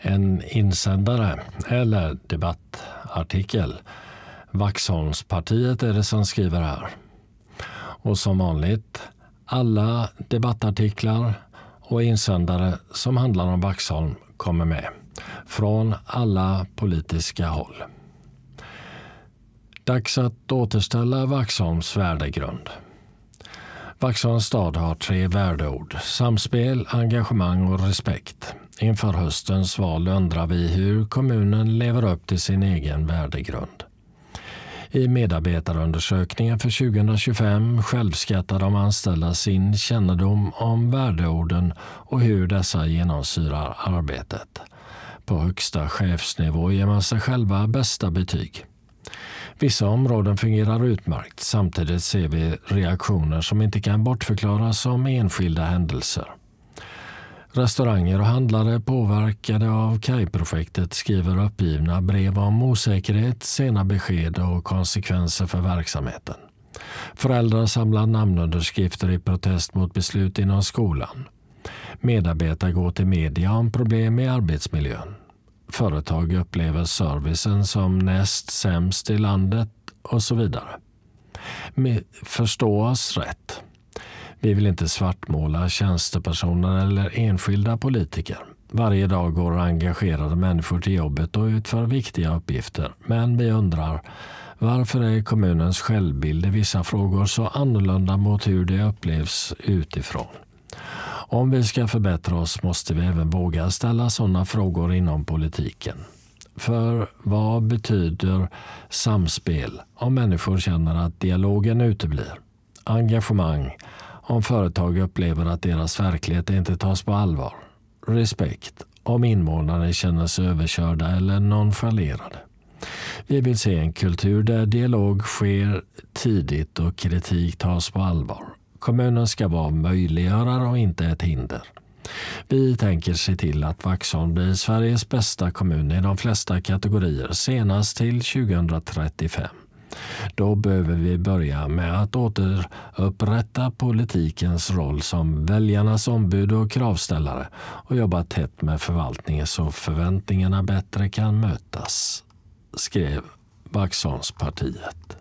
En insändare eller debattartikel. Vaxholmspartiet är det som skriver här. Och som vanligt, alla debattartiklar och insändare som handlar om Vaxholm kommer med. Från alla politiska håll. Dags att återställa Vaxholms värdegrund. Vaxholms stad har 3 värdeord: samspel, engagemang och respekt. Inför höstens val undrar vi hur kommunen lever upp till sin egen värdegrund. I medarbetarundersökningen för 2025 självskattar de anställda sin kännedom om värdeorden och hur dessa genomsyrar arbetet. På högsta chefsnivå ger man sig själva bästa betyg. Vissa områden fungerar utmärkt, samtidigt ser vi reaktioner som inte kan bortförklaras som enskilda händelser. Restauranger och handlare påverkade av KAI-projektet skriver uppgivna brev om osäkerhet, sena besked och konsekvenser för verksamheten. Föräldrar samlar namnunderskrifter i protest mot beslut inom skolan. Medarbetare går till media om problem i arbetsmiljön. Företag upplever servicen som näst sämst i landet och så vidare. Förstå oss rätt. Vi vill inte svartmåla tjänstepersoner eller enskilda politiker. Varje dag går engagerade människor till jobbet och utför viktiga uppgifter. Men vi undrar, varför är kommunens självbild i vissa frågor så annorlunda mot hur det upplevs utifrån? Om vi ska förbättra oss måste vi även våga ställa sådana frågor inom politiken. För vad betyder samspel om människor känner att dialogen uteblir? Engagemang om företag upplever att deras verklighet inte tas på allvar? Respekt om invånare känner sig överkörda eller nonchalerade? Vi vill se en kultur där dialog sker tidigt och kritik tas på allvar. Kommunen ska vara möjliggörare och inte ett hinder. Vi tänker se till att Vaxholm blir Sveriges bästa kommun i de flesta kategorier senast till 2035. Då behöver vi börja med att återupprätta politikens roll som väljarnas ombud och kravställare och jobba tätt med förvaltningen så förväntningarna bättre kan mötas, skrev Vaxholmspartiet.